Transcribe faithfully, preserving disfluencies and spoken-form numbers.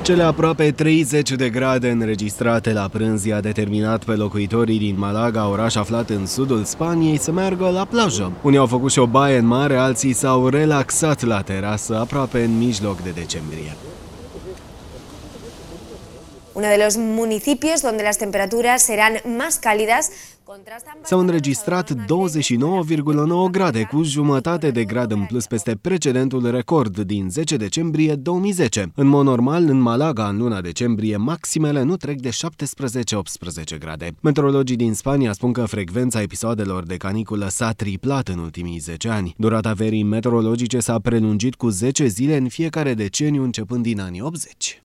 Cele aproape treizeci de grade înregistrate la prânz i-a determinat pe locuitorii din Malaga, oraș aflat în sudul Spaniei, să meargă la plajă. Unii au făcut și o baie în mare, alții s-au relaxat la terasă, aproape în mijloc de decembrie. Uno de los municipios donde las temperaturas serán más cálidas. S-au înregistrat douăzeci și nouă virgulă nouă grade, cu jumătate de grad în plus peste precedentul record din zece decembrie două mii zece. În mod normal, în Malaga, în luna decembrie, maximele nu trec de șaptesprezece optsprezece grade. Meteorologii din Spania spun că frecvența episoadelor de caniculă s-a triplat în ultimii zece ani. Durata verii meteorologice s-a prelungit cu zece zile în fiecare deceniu începând din anii optzeci.